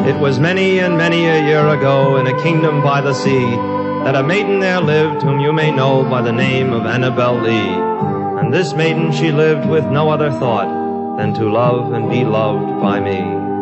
It was many and many a year ago, in a kingdom by the sea, that a maiden there lived whom you may know by the name of Annabel Lee. And this maiden she lived with no other thought than to love and be loved by me.